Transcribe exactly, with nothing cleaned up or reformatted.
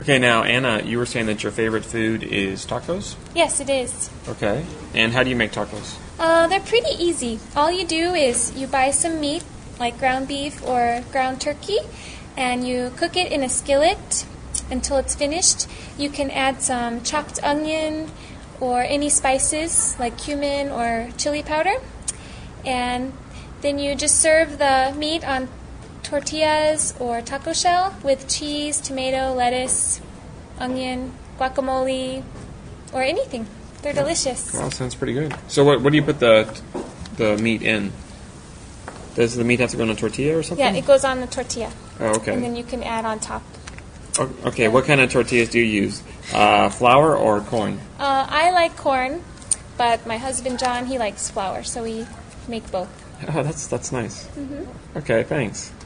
Okay, now, Anna, you were saying that your favorite food is tacos? Yes, it is. Okay. And how do you make tacos? Uh, they're pretty easy. All you do is you buy some meat, like ground beef or ground turkey, and you cook it in a skillet until it's finished. You can add some chopped onion or any spices like cumin or chili powder. And then you just serve the meat on tortillas or taco shell with cheese, tomato, lettuce, onion, guacamole, or anything. They're delicious. Wow, sounds pretty good. So what what do you put the the meat in? Does the meat have to go on a tortilla or something? Yeah, it goes on the tortilla. Oh, okay. And then you can add on top. O- Okay, what kind of tortillas do you use? Uh, flour or corn? Uh, I like corn, but my husband John, he likes flour, so we make both. Oh, that's that's nice. Mm-hmm. Okay, thanks.